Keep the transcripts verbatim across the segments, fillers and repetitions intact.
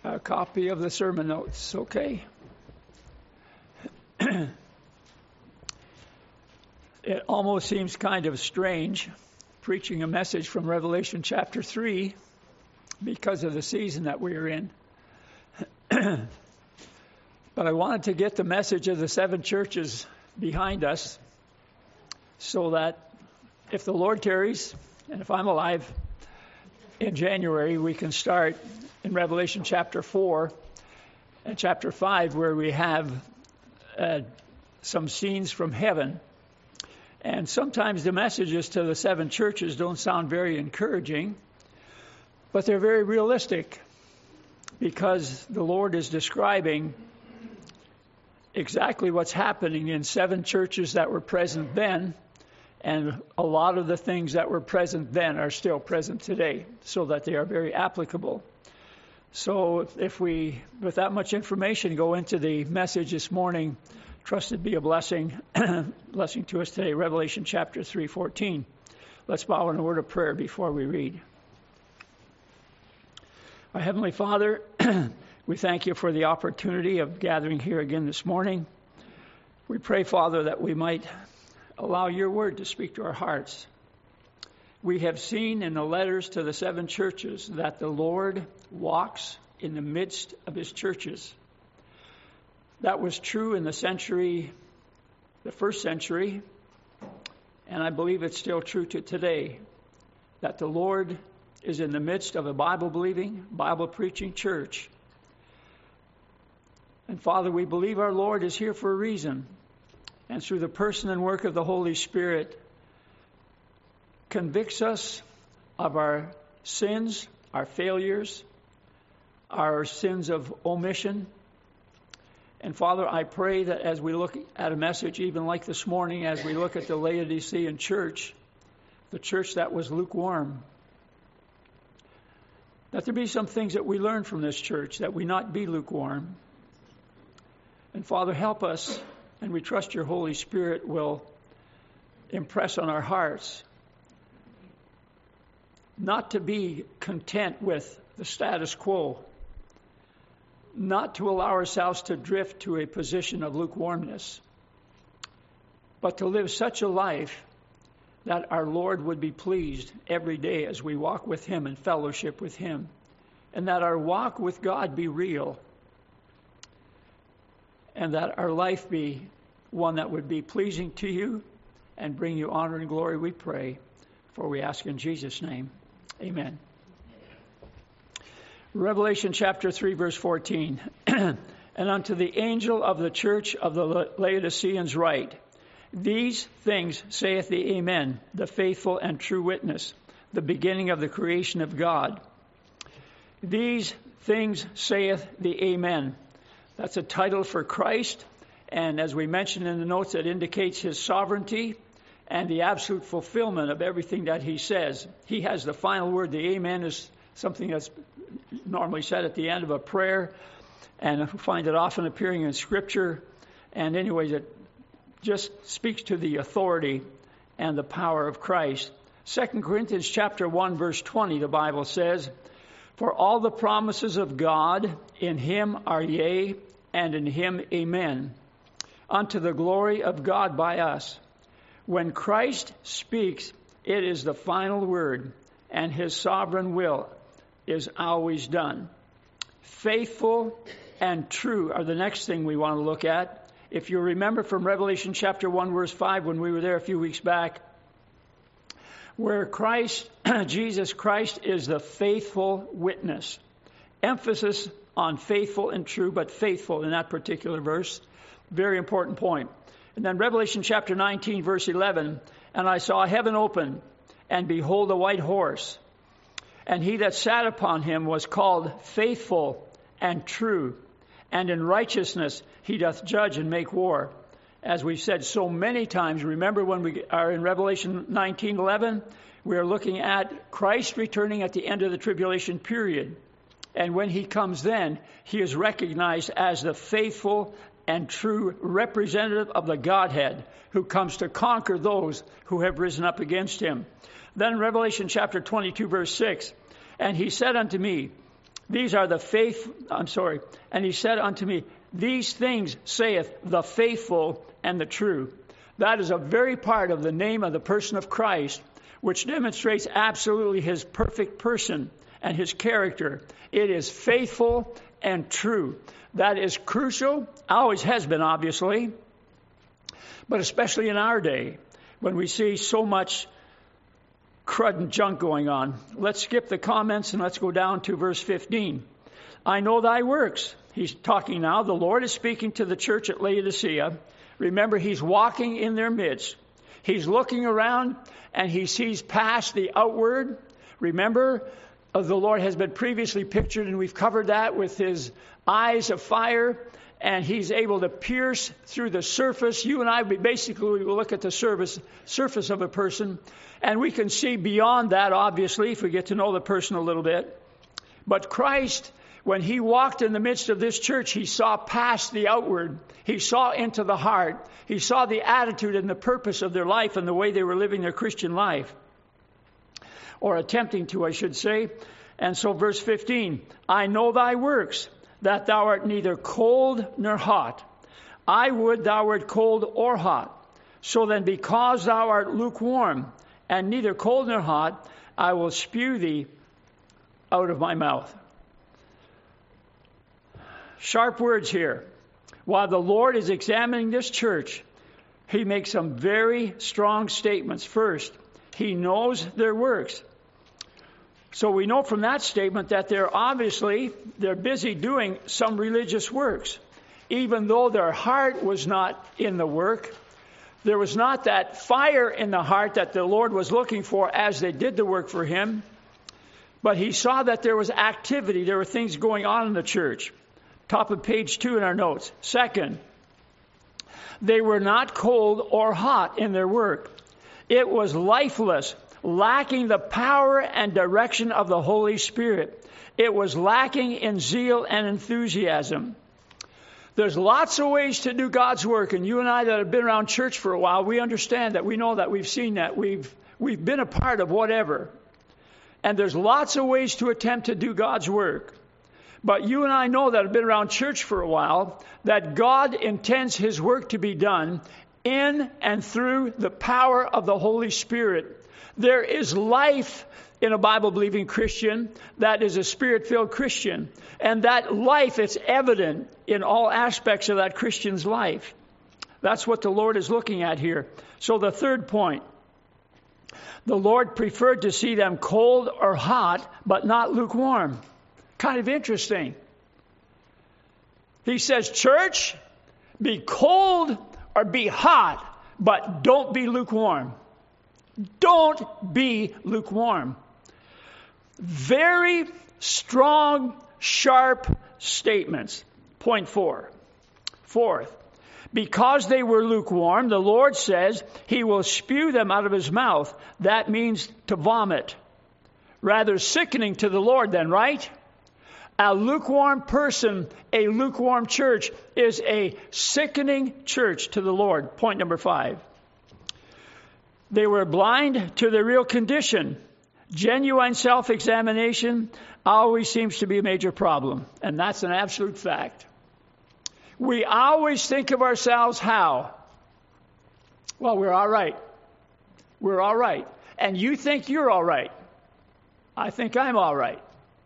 a copy of the sermon notes, okay? It almost seems kind of strange preaching a message from Revelation chapter three because of the season that we are in. But I wanted to get the message of the seven churches behind us so that if the Lord tarries, and if I'm alive in January, we can start in Revelation chapter four and chapter five, where we have uh, some scenes from heaven. And sometimes the messages to the seven churches don't sound very encouraging, but they're very realistic because the Lord is describing exactly what's happening in seven churches that were present then, and a lot of the things that were present then are still present today, so that they are very applicable. So if we, with that much information, go into the message this morning, trust it be a blessing, blessing to us today, Revelation chapter three fourteen. Let's bow in a word of prayer before we read. Our Heavenly Father, we thank you for the opportunity of gathering here again this morning. We pray, Father, that we might allow your word to speak to our hearts. We have seen in the letters to the seven churches that the Lord walks in the midst of his churches. That was true in the century, the first century, and I believe it's still true to today, that the Lord is in the midst of a Bible-believing, Bible-preaching church. And Father, we believe our Lord is here for a reason, and through the person and work of the Holy Spirit, convicts us of our sins, our failures, our sins of omission. And Father, I pray that as we look at a message even like this morning, as we look at the Laodicean church, the church that was lukewarm, that there be some things that we learn from this church, that we not be lukewarm. And Father, help us, and we trust your Holy Spirit will impress on our hearts not to be content with the status quo, not to allow ourselves to drift to a position of lukewarmness, but to live such a life that our Lord would be pleased every day as we walk with him and fellowship with him, and that our walk with God be real, and that our life be one that would be pleasing to you and bring you honor and glory, we pray, for we ask in Jesus' name. Amen. Revelation chapter three, verse fourteen. And unto the angel of the church of the Laodiceans write, These things saith the Amen, the faithful and true witness, the beginning of the creation of God. These things saith the Amen. That's a title for Christ, and as we mentioned in the notes, it indicates his sovereignty and the absolute fulfillment of everything that he says. He has the final word. The Amen is something that's normally said at the end of a prayer, and we find it often appearing in Scripture. And anyways, it just speaks to the authority and the power of Christ. Second Corinthians chapter one, verse twenty, the Bible says, For all the promises of God in him are yea, and in him amen, unto the glory of God by us. When Christ speaks, it is the final word, and his sovereign will is always done. Faithful and true are the next thing we want to look at. If you remember from Revelation chapter one, verse five, when we were there a few weeks back, where Christ, Jesus Christ is the faithful witness. Emphasis on faithful and true, but faithful in that particular verse. Very important point. And then Revelation chapter nineteen, verse eleven, And I saw heaven open, and behold a white horse. And he that sat upon him was called Faithful and True, and in righteousness he doth judge and make war. As we've said so many times, remember when we are in Revelation nineteen eleven, we are looking at Christ returning at the end of the tribulation period. And when he comes then, he is recognized as the faithful and true representative of the Godhead, who comes to conquer those who have risen up against him. Then Revelation chapter twenty-two, verse six, And he said unto me, these are the faith, I'm sorry, and he said unto me, these things saith the faithful and the true. That is a very part of the name of the person of Christ, which demonstrates absolutely his perfect person and his character. It is faithful and true. That is crucial, always has been, obviously, but especially in our day when we see so much crud and junk going on. Let's skip the comments and let's go down to verse fifteen. I know thy works. He's talking now. The Lord is speaking to the church at Laodicea. Remember, he's walking in their midst. He's looking around and he sees past the outward. Remember, uh, the Lord has been previously pictured, and we've covered that, with his eyes of fire, and he's able to pierce through the surface. You and I, we basically we will look at the surface, surface of a person, and we can see beyond that, obviously, if we get to know the person a little bit. But Christ, when he walked in the midst of this church, he saw past the outward. He saw into the heart. He saw the attitude and the purpose of their life and the way they were living their Christian life. Or attempting to, I should say. And so verse fifteen, I know thy works, that thou art neither cold nor hot. I would thou wert cold or hot. So then, because thou art lukewarm, and neither cold nor hot, I will spew thee out of my mouth. Sharp words here. While the Lord is examining this church, he makes some very strong statements. First, he knows their works. So we know from that statement that they're obviously, they're busy doing some religious works. Even though their heart was not in the work, there was not that fire in the heart that the Lord was looking for as they did the work for him. But he saw that there was activity, there were things going on in the church. Top of page two in our notes. Second, they were not cold or hot in their work. It was lifeless, lacking the power and direction of the Holy Spirit. It was lacking in zeal and enthusiasm. There's lots of ways to do God's work, and you and I that have been around church for a while, we understand that, we know that, we've seen that, we've we've been a part of whatever. And there's lots of ways to attempt to do God's work. But you and I know that have been around church for a while, that God intends his work to be done in and through the power of the Holy Spirit. There is life in a Bible-believing Christian that is a Spirit-filled Christian. And that life is evident in all aspects of that Christian's life. That's what the Lord is looking at here. So the third point, the Lord preferred to see them cold or hot, but not lukewarm. Kind of interesting. He says, church, be cold or be hot, but don't be lukewarm. Don't be lukewarm. Very strong, sharp statements. Point four. Fourth, because they were lukewarm, the Lord says he will spew them out of his mouth. That means to vomit. Rather sickening to the Lord then, right? A lukewarm person, a lukewarm church, is a sickening church to the Lord. Point number five. They were blind to their real condition. Genuine self-examination always seems to be a major problem, and that's an absolute fact. We always think of ourselves how? Well, we're all right. We're all right. And you think you're all right. I think I'm all right.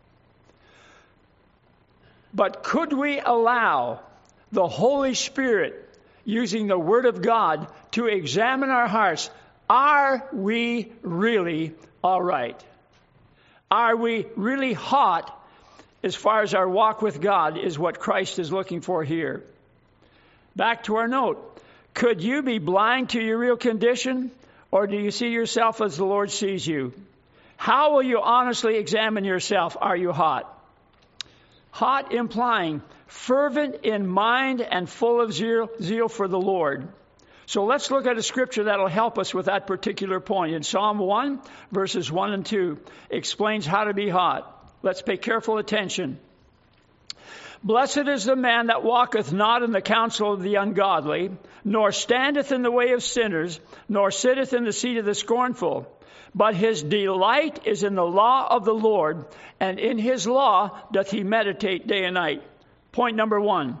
But could we allow the Holy Spirit, using the Word of God, to examine our hearts? Are we really all right? Are we really hot as far as our walk with God is what Christ is looking for here? Back to our note. Could you be blind to your real condition, or do you see yourself as the Lord sees you? How will you honestly examine yourself? Are you hot? Hot implying fervent in mind and full of zeal, zeal for the Lord. So let's look at a scripture that'll help us with that particular point. In Psalm one, verses one and two, explains how to be hot. Let's pay careful attention. Blessed is the man that walketh not in the counsel of the ungodly, nor standeth in the way of sinners, nor sitteth in the seat of the scornful. But his delight is in the law of the Lord, and in his law doth he meditate day and night. Point number one.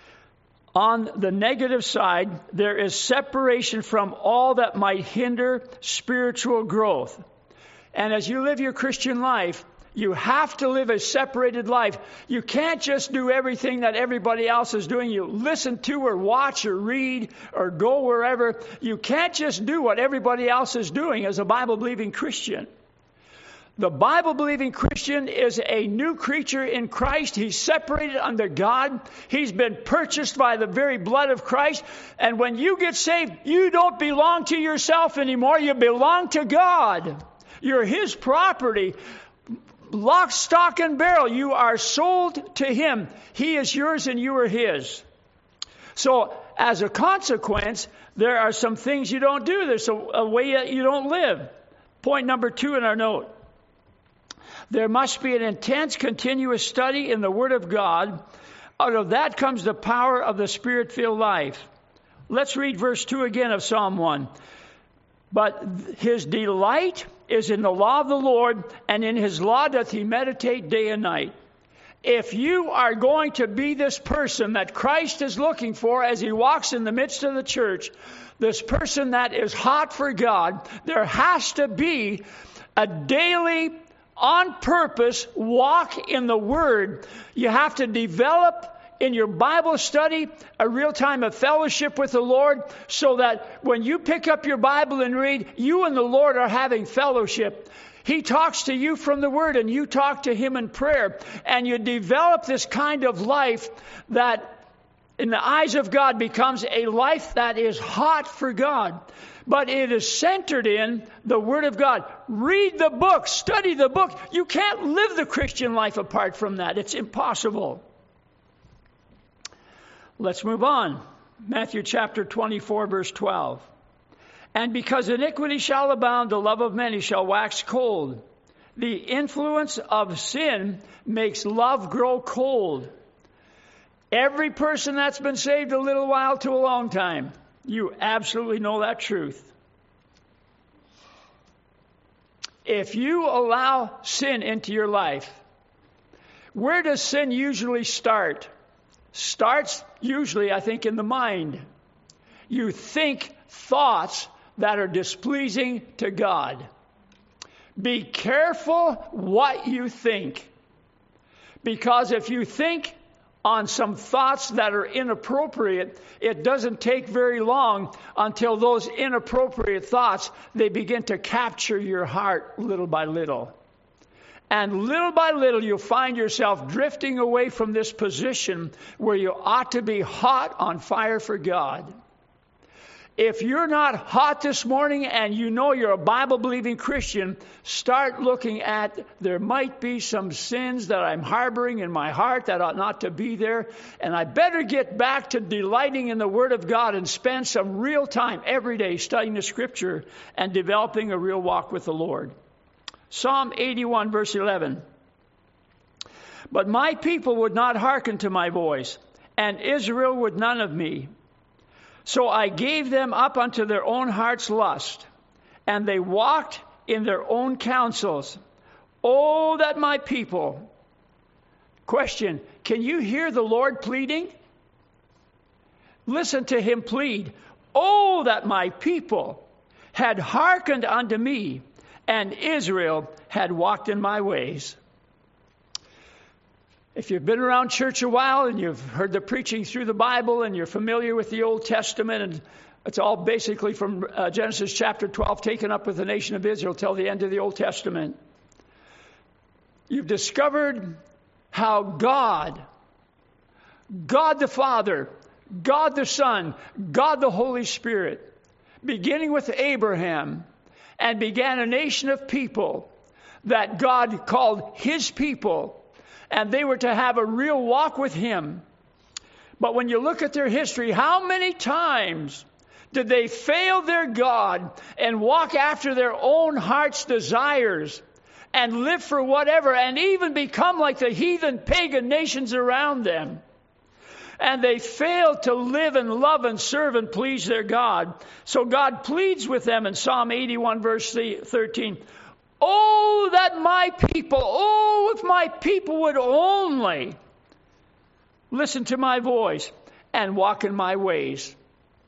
On the negative side, there is separation from all that might hinder spiritual growth. And as you live your Christian life, you have to live a separated life. You can't just do everything that everybody else is doing. You listen to or watch or read or go wherever. You can't just do what everybody else is doing as a Bible-believing Christian. The Bible-believing Christian is a new creature in Christ. He's separated under God. He's been purchased by the very blood of Christ. And when you get saved, you don't belong to yourself anymore. You belong to God. You're His property. Lock, stock, and barrel. You are sold to Him. He is yours and you are His. So, as a consequence, there are some things you don't do. There's a, a way that you don't live. Point number two in our note. There must be an intense, continuous study in the Word of God. Out of that comes the power of the Spirit-filled life. Let's read verse two again of Psalm one. But his delight is in the law of the Lord, and in his law doth he meditate day and night. If you are going to be this person that Christ is looking for as he walks in the midst of the church, this person that is hot for God, there has to be a daily, on purpose walk in the Word. You have to develop in your Bible study a real time of fellowship with the Lord, so that when you pick up your Bible and read, you and the Lord are having fellowship. He talks to you from the Word and you talk to Him in prayer. And you develop this kind of life that in the eyes of God becomes a life that is hot for God. But it is centered in the Word of God. Read the book, study the book. You can't live the Christian life apart from that. It's impossible. Let's move on. Matthew chapter twenty-four, verse twelve. And because iniquity shall abound, the love of many shall wax cold. The influence of sin makes love grow cold. Every person that's been saved a little while to a long time, you absolutely know that truth. If you allow sin into your life, where does sin usually start? Starts usually, I think, in the mind. You think thoughts that are displeasing to God. Be careful what you think. Because if you think on some thoughts that are inappropriate, it doesn't take very long until those inappropriate thoughts, they begin to capture your heart little by little. And little by little, you'll find yourself drifting away from this position where you ought to be hot on fire for God. If you're not hot this morning and you know you're a Bible-believing Christian, start looking at, there might be some sins that I'm harboring in my heart that ought not to be there, and I better get back to delighting in the Word of God and spend some real time every day studying the Scripture and developing a real walk with the Lord. Psalm eighty-one, verse eleven. But my people would not hearken to my voice, and Israel would none of me. So I gave them up unto their own heart's lust, and they walked in their own counsels. Oh, that my people. Question, can you hear the Lord pleading? Listen to Him plead. Oh, that my people had hearkened unto me, and Israel had walked in my ways. If you've been around church a while and you've heard the preaching through the Bible and you're familiar with the Old Testament, and it's all basically from uh, Genesis chapter twelve, taken up with the nation of Israel till the end of the Old Testament, you've discovered how God, God the Father, God the Son, God the Holy Spirit, beginning with Abraham, and began a nation of people that God called His people, and they were to have a real walk with Him. But when you look at their history, how many times did they fail their God and walk after their own heart's desires and live for whatever and even become like the heathen pagan nations around them. And they fail to live and love and serve and please their God. So God pleads with them in Psalm eighty-one, verse thirteen. Oh, that my people, oh, if my people would only listen to my voice and walk in my ways.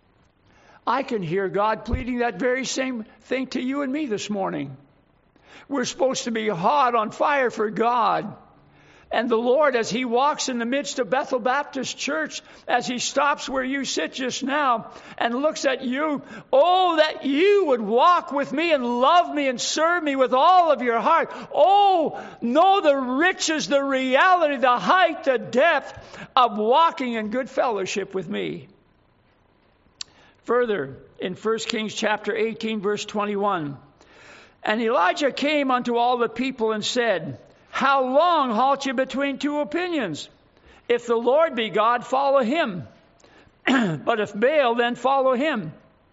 I can hear God pleading that very same thing to you and me this morning. We're supposed to be hot on fire for God. And the Lord, as He walks in the midst of Bethel Baptist Church, as He stops where you sit just now and looks at you, oh, that you would walk with me and love me and serve me with all of your heart. Oh, know the riches, the reality, the height, the depth of walking in good fellowship with me. Further, in First Kings chapter eighteen, verse twenty-one, and Elijah came unto all the people and said, how long halt you between two opinions? If the Lord be God, follow Him. But if Baal, then follow him.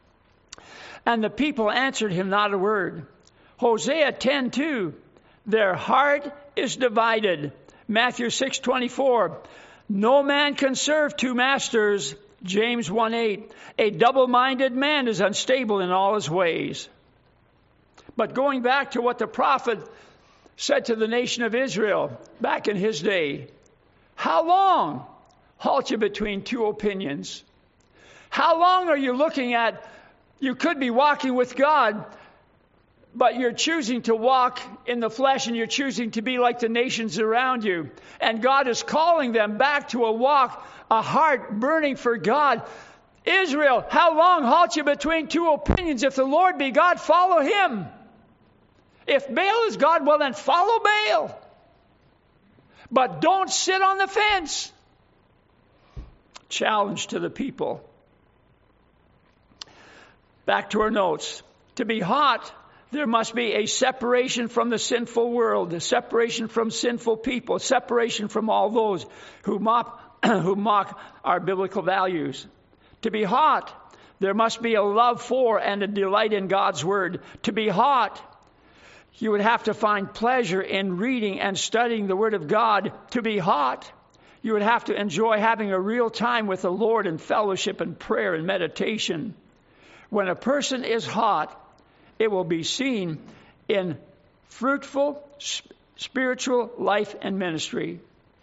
And the people answered him not a word. Hosea ten two, their heart is divided. Matthew six twenty-four, no man can serve two masters. James one eight, a double-minded man is unstable in all his ways. But going back to what the prophet said to the nation of Israel back in his day, how long halt you between two opinions? How long are you looking at, you could be walking with God, but you're choosing to walk in the flesh and you're choosing to be like the nations around you. And God is calling them back to a walk, a heart burning for God. Israel, how long halt you between two opinions? If the Lord be God, follow Him. If Baal is God, well then follow Baal. But don't sit on the fence. Challenge to the people. Back to our notes. To be hot, there must be a separation from the sinful world, a separation from sinful people, a separation from all those who mock, who mock our biblical values. To be hot, there must be a love for and a delight in God's Word. To be hot, you would have to find pleasure in reading and studying the Word of God. To be hot, you would have to enjoy having a real time with the Lord in fellowship and prayer and meditation. When a person is hot, it will be seen in fruitful spiritual life and ministry.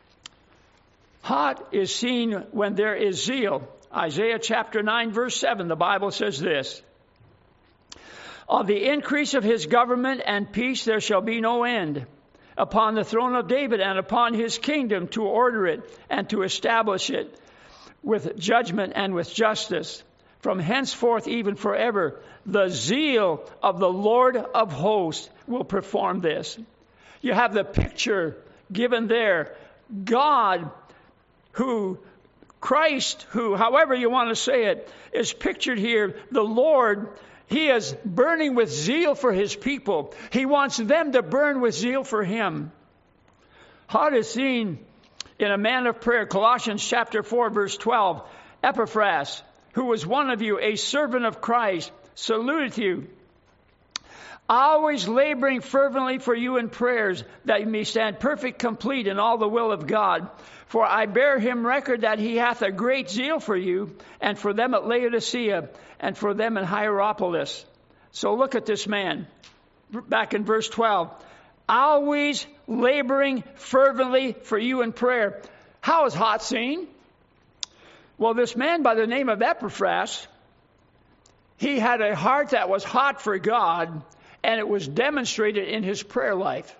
Hot is seen when there is zeal. Isaiah chapter nine, verse seven, the Bible says this. Of the increase of his government and peace there shall be no end, upon the throne of David and upon his kingdom, to order it and to establish it with judgment and with justice. From henceforth even forever, the zeal of the Lord of hosts will perform this. You have the picture given there. God who, Christ who, however you want to say it, is pictured here. The Lord, He is burning with zeal for His people. He wants them to burn with zeal for Him. Hot is seen in a man of prayer. Colossians chapter four, verse twelve. Epaphras, who was one of you, a servant of Christ, saluteth you, always laboring fervently for you in prayers, that you may stand perfect, complete in all the will of God. For I bear him record that he hath a great zeal for you, and for them at Laodicea, and for them in Hierapolis. So look at this man, back in verse twelve. Always laboring fervently for you in prayer. How is hot seen? Well, this man by the name of Epaphras, he had a heart that was hot for God, and it was demonstrated in his prayer life.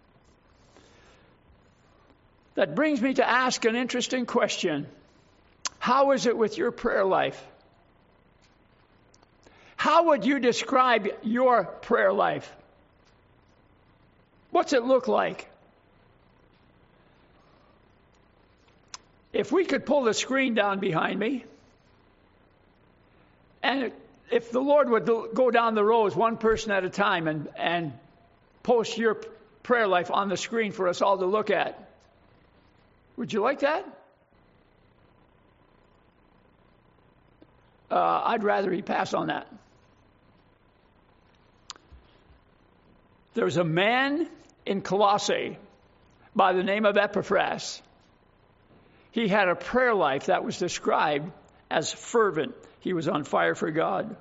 That brings me to ask an interesting question. How is it with your prayer life? How would you describe your prayer life? What's it look like? If we could pull the screen down behind me, and if the Lord would go down the rows one person at a time and, and post your prayer life on the screen for us all to look at, would you like that? Uh, I'd rather he pass on that. There's a man in Colossae by the name of Epaphras. He had a prayer life that was described as fervent. He was on fire for God.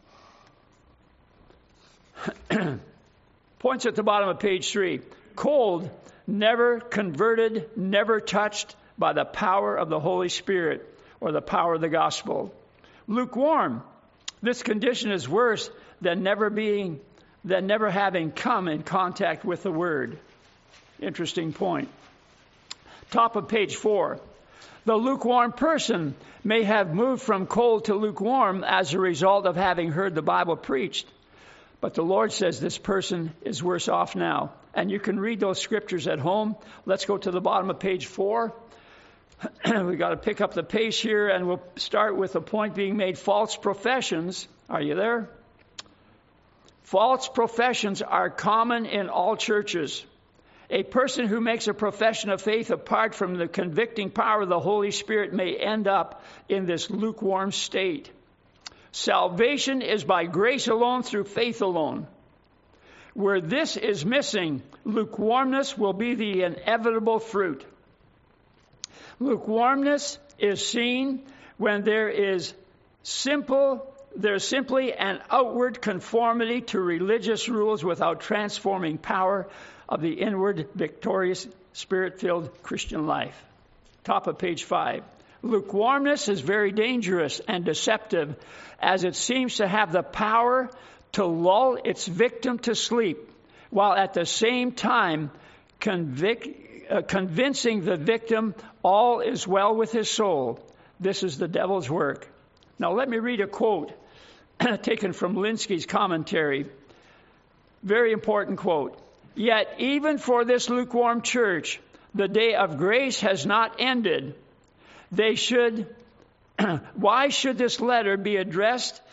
Points at the bottom of page three. Cold, never converted, never touched by the power of the Holy Spirit or the power of the gospel. Lukewarm. This condition is worse than never being, than never having come in contact with the Word. Interesting point. Top of page four. The lukewarm person may have moved from cold to lukewarm as a result of having heard the Bible preached. But the Lord says this person is worse off now. And you can read those scriptures at home. Let's go to the bottom of page four. We've got to pick up the pace here, and we'll start with the point being made. False professions. Are you there? False professions are common in all churches. A person who makes a profession of faith apart from the convicting power of the Holy Spirit may end up in this lukewarm state. Salvation is by grace alone, through faith alone. Where this is missing, lukewarmness will be the inevitable fruit. Lukewarmness is seen when there is simple, there's simply an outward conformity to religious rules without transforming power of the inward, victorious, Spirit-filled Christian life. Top of page five. Lukewarmness is very dangerous and deceptive, as it seems to have the power to lull its victim to sleep, while at the same time convic- uh, convincing the victim all is well with his soul. This is the devil's work. Now let me read a quote taken from Linsky's commentary. Very important quote. Yet even for this lukewarm church, the day of grace has not ended. They should, why should this letter be addressed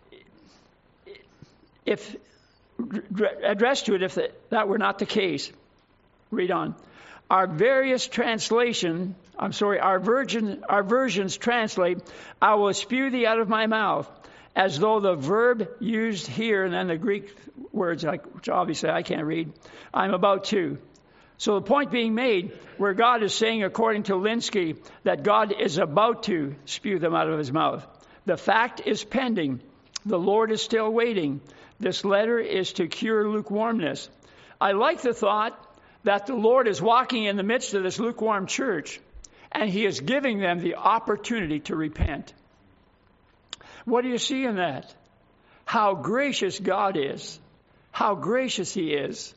if addressed to it if that were not the case? Read on. Our various translation, I'm sorry, our virgin, our versions translate, I will spew thee out of my mouth, as though the verb used here, and then the Greek words, which obviously I can't read, I'm about to. So the point being made, where God is saying, according to Linsky, that God is about to spew them out of his mouth. The fact is pending. The Lord is still waiting. This letter is to cure lukewarmness. I like the thought that the Lord is walking in the midst of this lukewarm church, and he is giving them the opportunity to repent. What do you see in that? How gracious God is. How gracious he is.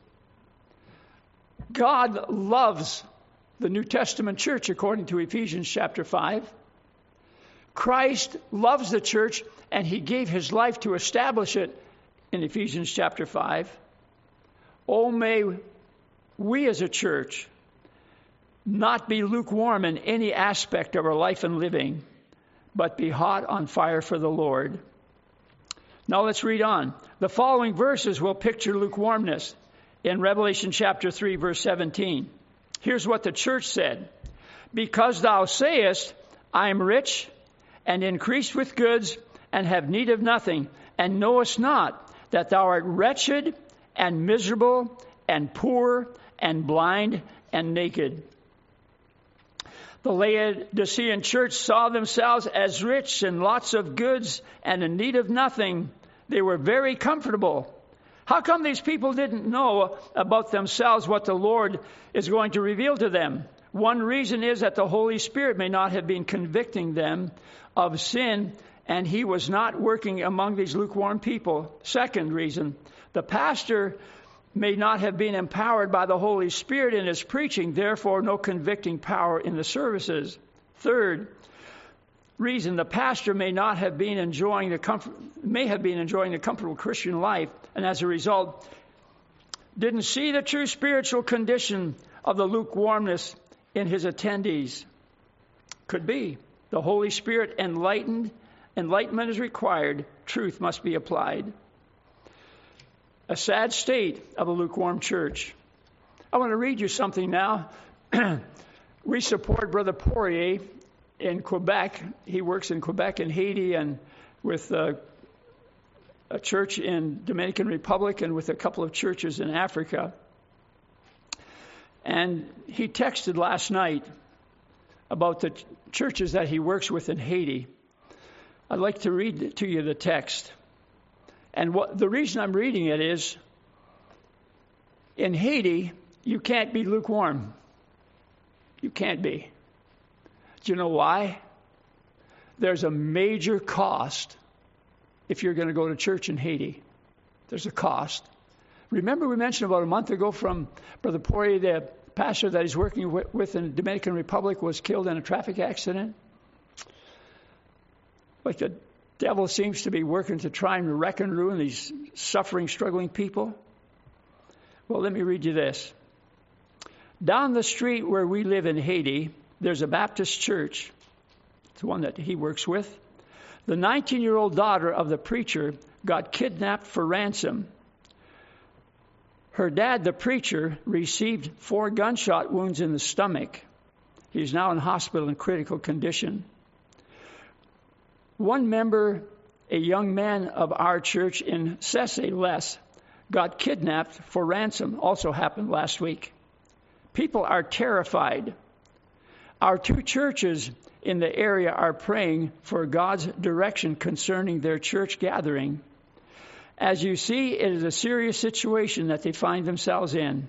God loves the New Testament church, according to Ephesians chapter five. Christ loves the church, and he gave his life to establish it in Ephesians chapter five. Oh, may we as a church not be lukewarm in any aspect of our life and living, but be hot on fire for the Lord. Now let's read on. The following verses will picture lukewarmness in Revelation chapter three, verse seventeen. Here's what the church said. Because thou sayest, I am rich and increased with goods and have need of nothing, and knowest not that thou art wretched and miserable and poor and blind and naked. The Laodicean church saw themselves as rich and lots of goods and in need of nothing. They were very comfortable. How come these people didn't know about themselves what the Lord is going to reveal to them? One reason is that the Holy Spirit may not have been convicting them of sin, and he was not working among these lukewarm people. Second reason, the pastor may not have been empowered by the Holy Spirit in his preaching, therefore no convicting power in the services. Third reason, the pastor may not have been enjoying the comfort, may have been enjoying the comfortable Christian life, and as a result, didn't see the true spiritual condition of the lukewarmness in his attendees. Could be. The Holy Spirit enlightened, enlightenment is required, truth must be applied. A sad state of a lukewarm church. I want to read you something now. We support Brother Poirier in Quebec. He works in Quebec and Haiti, and with uh, a church in Dominican Republic, and with a couple of churches in Africa. And he texted last night about the ch- churches that he works with in Haiti. I'd like to read to you the text. And what the reason I'm reading it is, in Haiti, you can't be lukewarm. You can't be. Do you know why? There's a major cost if you're going to go to church in Haiti. There's a cost. Remember we mentioned about a month ago from Brother Poirier, the pastor that he's working with in the Dominican Republic was killed in a traffic accident? Like the devil seems to be working to try and wreck and ruin these suffering, struggling people. Well, let me read you this. Down the street where we live in Haiti, there's a Baptist church. It's the one that he works with. The nineteen-year-old daughter of the preacher got kidnapped for ransom. Her dad, the preacher, received four gunshot wounds in the stomach. He's now in hospital in critical condition. One member, a young man of our church in Cesse-les, got kidnapped for ransom. Also happened last week. People are terrified. Our two churches in the area are praying for God's direction concerning their church gathering. As you see, it is a serious situation that they find themselves in.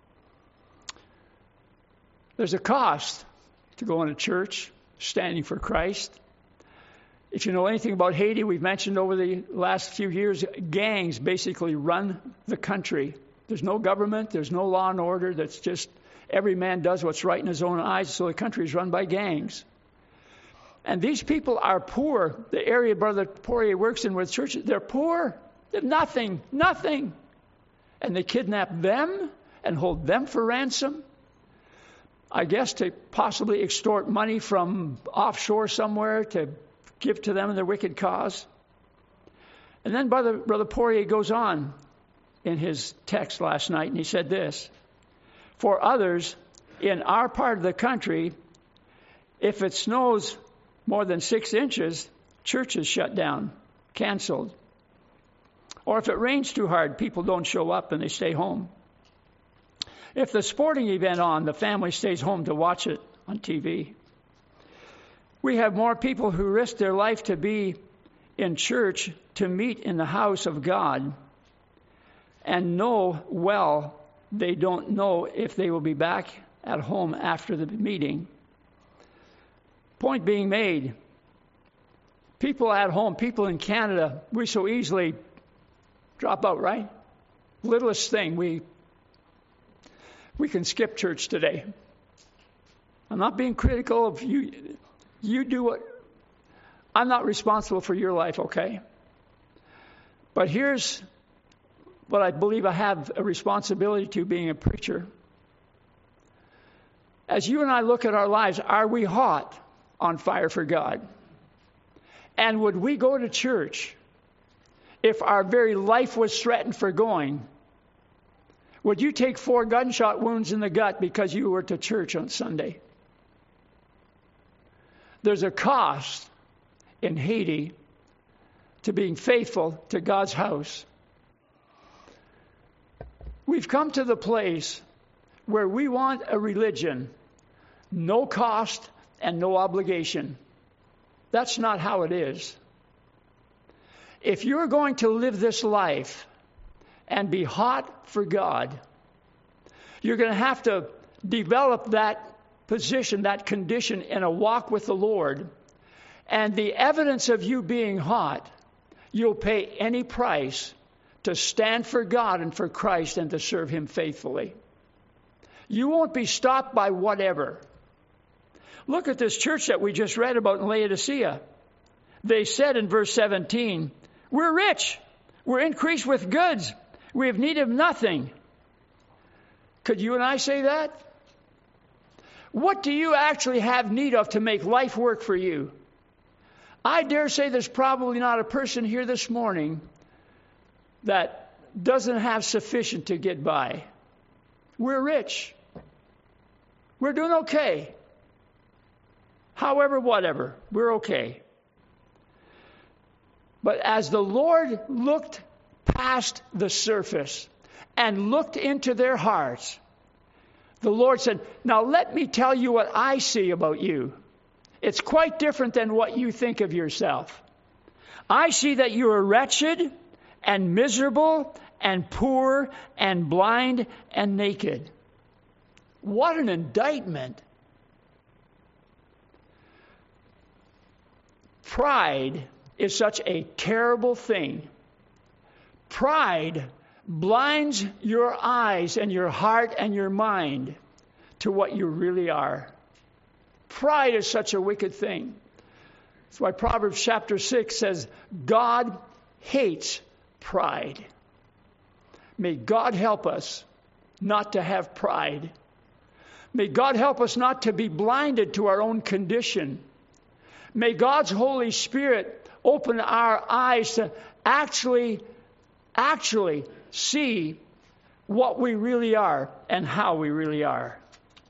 There's a cost to going to church, standing for Christ. If you know anything about Haiti, we've mentioned over the last few years, gangs basically run the country. There's no government, there's no law and order. That's just every man does what's right in his own eyes, so the country is run by gangs. And these people are poor. The area Brother Poirier works in with churches, they're poor. They have nothing, nothing. And they kidnap them and hold them for ransom. I guess to possibly extort money from offshore somewhere to give to them in their wicked cause. And then Brother, Brother Poirier goes on in his text last night, and he said this. For others, in our part of the country, if it snows more than six inches, churches shut down, canceled. Or if it rains too hard, people don't show up and they stay home. If the sporting event on, the family stays home to watch it on T V. We have more people who risk their life to be in church, to meet in the house of God, and know well they don't know if they will be back at home after the meeting. Point being made, people at home, people in Canada, we so easily drop out, right? Littlest thing, we we can skip church today. I'm not being critical of you. You do what. I'm not responsible for your life, okay? But here's what I believe I have a responsibility to, being a preacher. As you and I look at our lives, are we hot on fire for God? And would we go to church if our very life was threatened for going? Would you take four gunshot wounds in the gut because you were to church on Sunday? There's a cost in Haiti to being faithful to God's house. We've come to the place where we want a religion, no cost and no obligation. That's not how it is. If you're going to live this life and be hot for God, you're going to have to develop that position, that condition in a walk with the Lord. And the evidence of you being hot, you'll pay any price to stand for God and for Christ and to serve Him faithfully. You won't be stopped by whatever. Look at this church that we just read about in Laodicea. They said in verse seventeen, we're rich. We're increased with goods. We have need of nothing. Could you and I say that? What do you actually have need of to make life work for you? I dare say there's probably not a person here this morning that doesn't have sufficient to get by. We're rich. We're doing okay. However, whatever, we're okay. But as the Lord looked past the surface and looked into their hearts, The Lord said, now let me tell you what I see about you. It's quite different than what you think of yourself. I see that you are wretched and miserable and poor and blind and naked. What an indictment. Pride is such a terrible thing. Pride blinds your eyes and your heart and your mind to what you really are. Pride is such a wicked thing. That's why Proverbs chapter six says, God hates pride. May God help us not to have pride. May God help us not to be blinded to our own condition. May God's Holy Spirit open our eyes to actually, actually see what we really are and how we really are.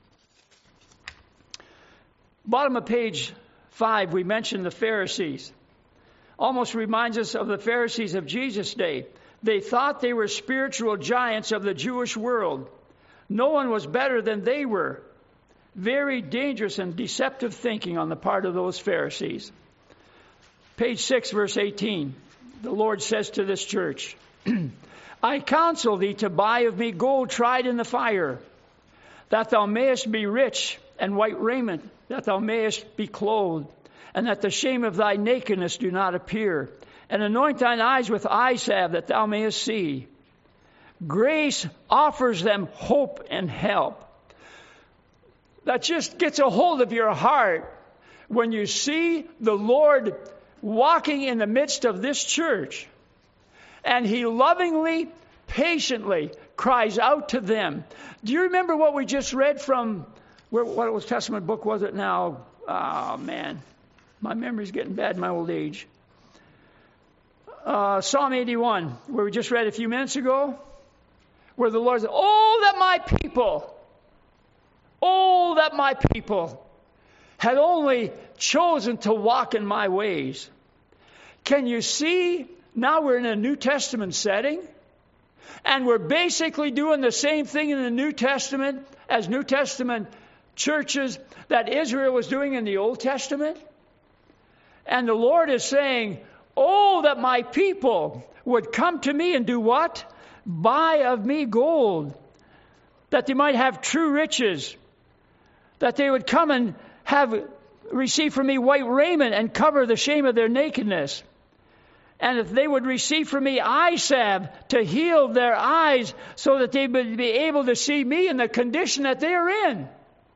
Bottom of page five, we mentioned the Pharisees. Almost reminds us of the Pharisees of Jesus' day. They thought they were spiritual giants of the Jewish world. No one was better than they were. Very dangerous and deceptive thinking on the part of those Pharisees. Page six, verse eighteen. The Lord says to this church, I counsel thee to buy of me gold tried in the fire, that thou mayest be rich, and white raiment, that thou mayest be clothed, and that the shame of thy nakedness do not appear. And anoint thine eyes with eye salve, that thou mayest see. Grace offers them hope and help. That just gets a hold of your heart when you see the Lord walking in the midst of this church. And He lovingly, patiently cries out to them. Do you remember what we just read from, where, what was Testament book was it now? Oh, man. My memory's getting bad in my old age. Uh, Psalm eighty-one, where we just read a few minutes ago, where the Lord said, oh, that my people, oh, that my people had only chosen to walk in my ways. Can you see, now we're in a New Testament setting, and we're basically doing the same thing in the New Testament as New Testament churches that Israel was doing in the Old Testament. And the Lord is saying, oh, that my people would come to me and do what? Buy of me gold, that they might have true riches, that they would come and have receive from me white raiment and cover the shame of their nakedness. And if they would receive from me eye salve to heal their eyes so that they would be able to see me in the condition that they are in.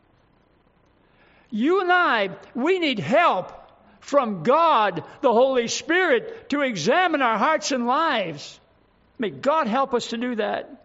You and I, we need help from God, the Holy Spirit, to examine our hearts and lives. May God help us to do that.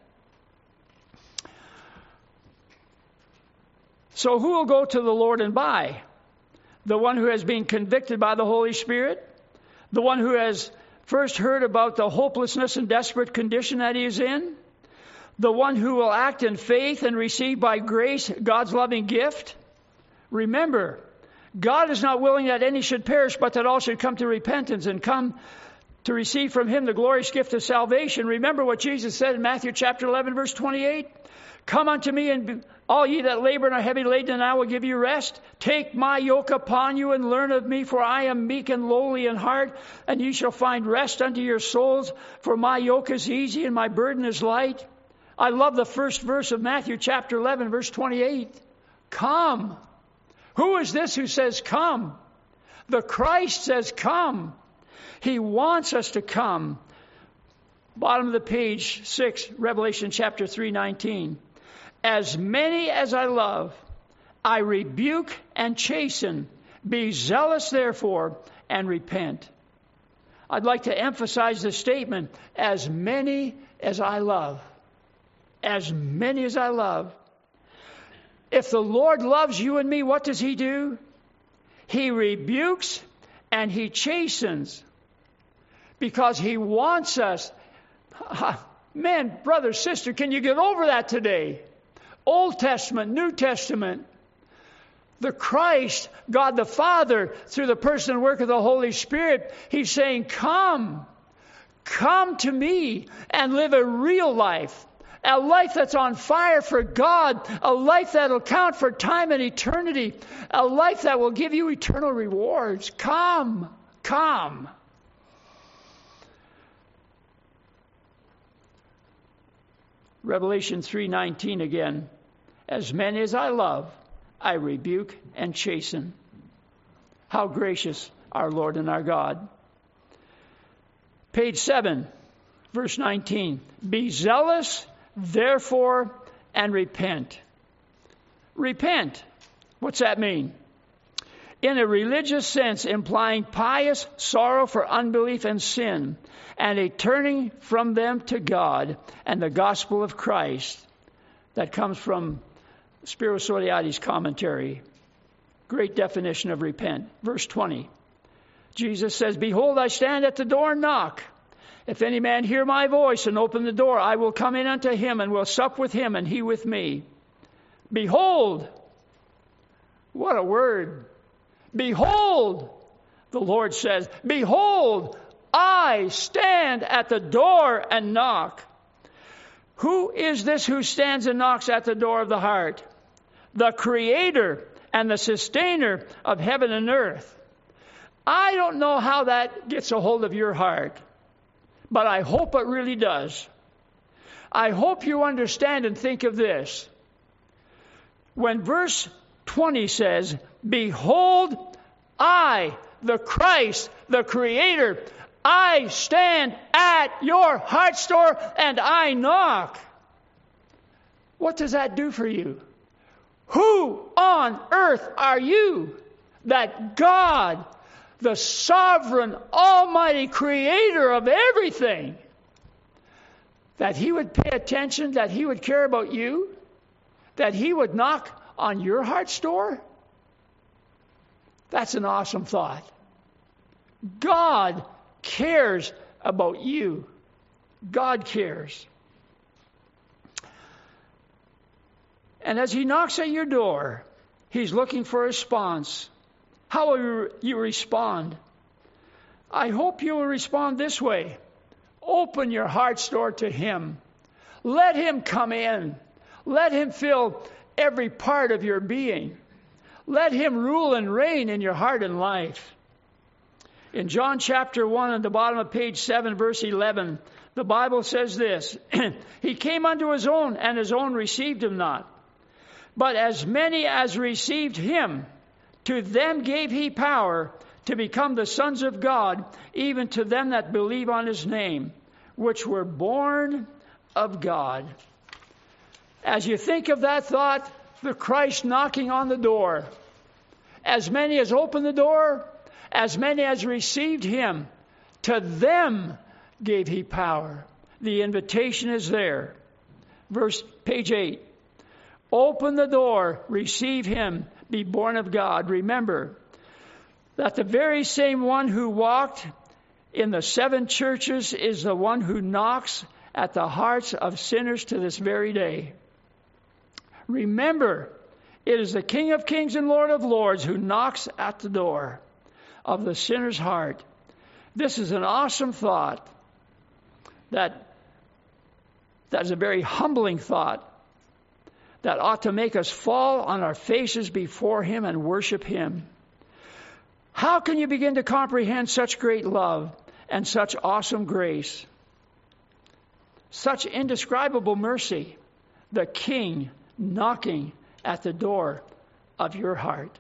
So who will go to the Lord and buy? The one who has been convicted by the Holy Spirit? The one who has first heard about the hopelessness and desperate condition that he is in? The one who will act in faith and receive by grace God's loving gift? Remember, God is not willing that any should perish, but that all should come to repentance and come to receive from Him the glorious gift of salvation. Remember what Jesus said in Matthew chapter eleven, verse twenty-eight? Come unto me, and all ye that labor and are heavy laden, and I will give you rest. Take my yoke upon you and learn of me, for I am meek and lowly in heart, and ye shall find rest unto your souls. For my yoke is easy and my burden is light. I love the first verse of Matthew chapter eleven, verse twenty-eight. Come. Who is this who says come? The Christ says come. He wants us to come. Bottom of the page six, Revelation chapter three, nineteen. As many as I love, I rebuke and chasten. Be zealous therefore and repent. I'd like to emphasize the statement, as many as I love. As many as I love. If the Lord loves you and me, what does He do? He rebukes and He chastens. Because He wants us. Man, brother, sister, can you get over that today? Old Testament, New Testament. The Christ, God the Father, through the person and work of the Holy Spirit, He's saying, come. Come to me and live a real life. a life that's on fire for God, a life that'll count for time and eternity, a life that will give you eternal rewards. Come, come. Revelation three nineteen again. As many as I love, I rebuke and chasten. How gracious our Lord and our God. Page seven, verse nineteen. Be zealous, therefore, and repent. Repent. What's that mean? In a religious sense, implying pious sorrow for unbelief and sin, and a turning from them to God and the gospel of Christ. That comes from Spiro Soriati's commentary. Great definition of repent. Verse twenty. Jesus says, Behold, I stand at the door and knock. If any man hear my voice and open the door, I will come in unto him and will sup with him and he with me. Behold, what a word. Behold, the Lord says, Behold, I stand at the door and knock. Who is this who stands and knocks at the door of the heart? The Creator and the Sustainer of heaven and earth. I don't know how that gets a hold of your heart, but I hope it really does. I hope you understand and think of this. When verse twenty says, Behold, I, the Christ, the Creator, I stand at your heart's door and I knock. What does that do for you? Who on earth are you that God, the sovereign, almighty Creator of everything, that He would pay attention, that He would care about you, that He would knock on your heart's door? That's an awesome thought. God cares about you. God cares. And as He knocks at your door, He's looking for a response. How will you respond? I hope you will respond this way. Open your heart's door to Him. Let Him come in. Let Him fill every part of your being. Let Him rule and reign in your heart and life. In John chapter one, at the bottom of page seven, verse eleven, the Bible says this, He came unto His own, and His own received Him not. But as many as received Him, to them gave He power to become the sons of God, even to them that believe on His name, which were born of God. As you think of that thought, the Christ knocking on the door, as many as opened the door, as many as received Him, to them gave He power. The invitation is there. Verse, page eight. Open the door, receive Him, be born of God. Remember that the very same one who walked in the seven churches is the one who knocks at the hearts of sinners to this very day. Remember, it is the King of Kings and Lord of Lords who knocks at the door of the sinner's heart. This is an awesome thought. That, that is a very humbling thought that ought to make us fall on our faces before Him and worship Him. How can you begin to comprehend such great love and such awesome grace? Such indescribable mercy. The King knocking at the door of your heart.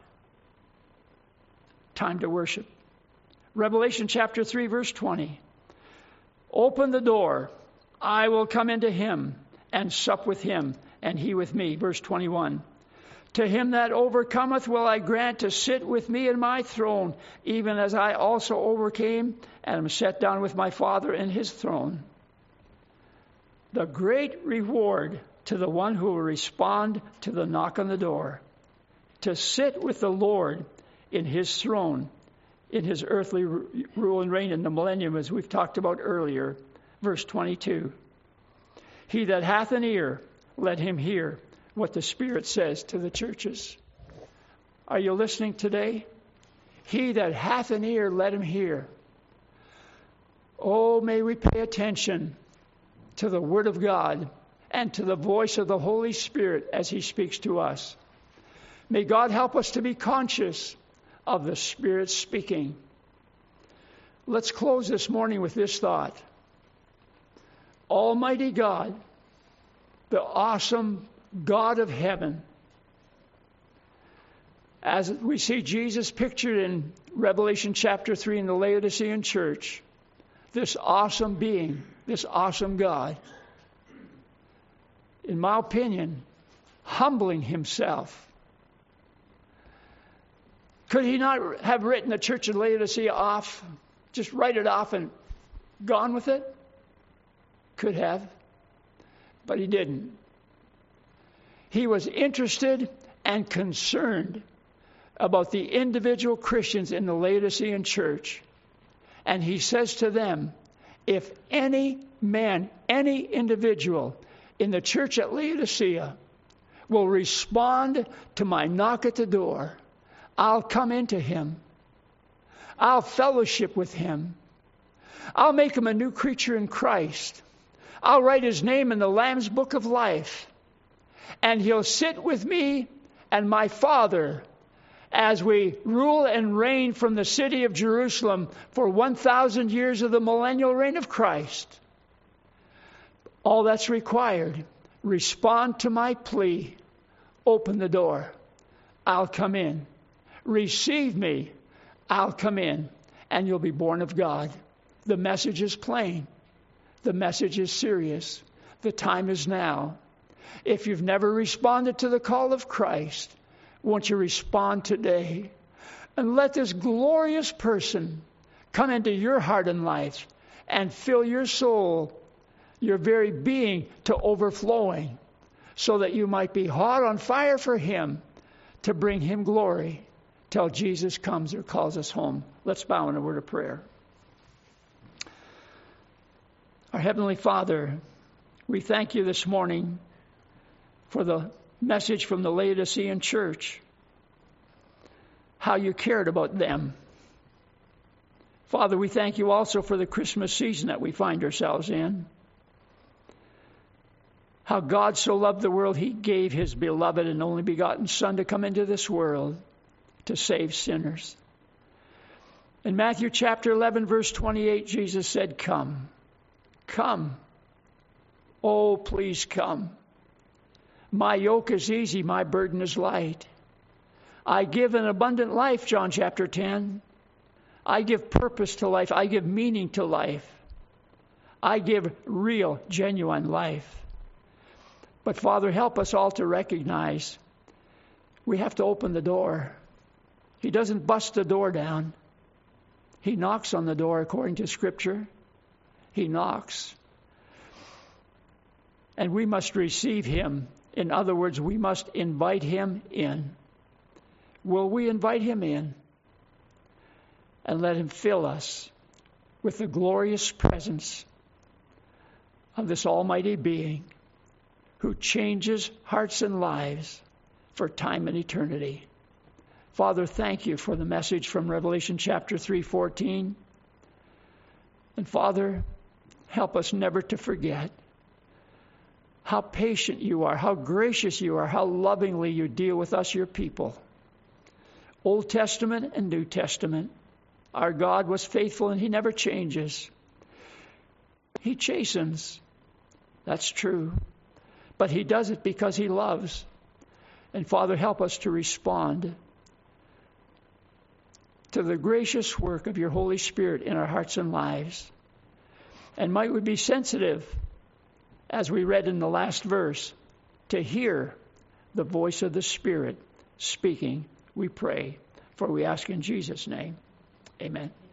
Time to worship. Revelation chapter three, verse twenty. Open the door. I will come into Him and sup with Him, and He with me. Verse twenty-one. To him that overcometh will I grant to sit with me in my throne, even as I also overcame and am set down with my Father in His throne. The great reward to the one who will respond to the knock on the door, to sit with the Lord in His throne, in His earthly rule and reign in the millennium, as we've talked about earlier. Verse twenty-two. He that hath an ear, let him hear what the Spirit says to the churches. Are you listening today? He that hath an ear, let him hear. Oh, may we pay attention to the Word of God and to the voice of the Holy Spirit as He speaks to us. May God help us to be conscious of the Spirit speaking. Let's close this morning with this thought. Almighty God, the awesome God of heaven, as we see Jesus pictured in Revelation chapter three in the Laodicean church, this awesome being, this awesome God, in my opinion, humbling Himself. Could He not have written the church of Laodicea off, just write it off and gone with it? Could have, but He didn't. He was interested and concerned about the individual Christians in the Laodicean church. And He says to them, if any man, any individual in the church at Laodicea will respond to my knock at the door, I'll come into him. I'll fellowship with him. I'll make him a new creature in Christ. I'll write his name in the Lamb's Book of Life. And he'll sit with me and my Father as we rule and reign from the city of Jerusalem for one thousand years of the millennial reign of Christ. All that's required, respond to my plea. Open the door. I'll come in. Receive me. I'll come in. And you'll be born of God. The message is plain. The message is serious. The time is now. If you've never responded to the call of Christ, won't you respond today? And let this glorious person come into your heart and life and fill your soul, your very being, to overflowing, so that you might be hot on fire for Him, to bring Him glory till Jesus comes or calls us home. Let's bow in a word of prayer. Our Heavenly Father, we thank You this morning for the message from the Laodicean church, how You cared about them. Father, we thank You also for the Christmas season that we find ourselves in. How God so loved the world, He gave His beloved and only begotten Son to come into this world to save sinners. In Matthew chapter eleven, verse twenty-eight, Jesus said, "Come, come. Oh, please come. My yoke is easy, my burden is light. I give an abundant life," John chapter ten. I give purpose to life. I give meaning to life. I give real, genuine life. But Father, help us all to recognize we have to open the door. He doesn't bust the door down. He knocks on the door according to Scripture. He knocks. And we must receive Him. In other words, we must invite Him in. Will we invite Him in? And let Him fill us with the glorious presence of this almighty being who changes hearts and lives for time and eternity. Father, thank You for the message from Revelation chapter three fourteen. And Father, help us never to forget how patient You are, how gracious You are, how lovingly You deal with us, Your people. Old Testament and New Testament. Our God was faithful and He never changes. He chastens. That's true. But He does it because He loves. And Father, help us to respond to the gracious work of Your Holy Spirit in our hearts and lives. And might we be sensitive, as we read in the last verse, to hear the voice of the Spirit speaking, we pray. For we ask in Jesus' name. Amen.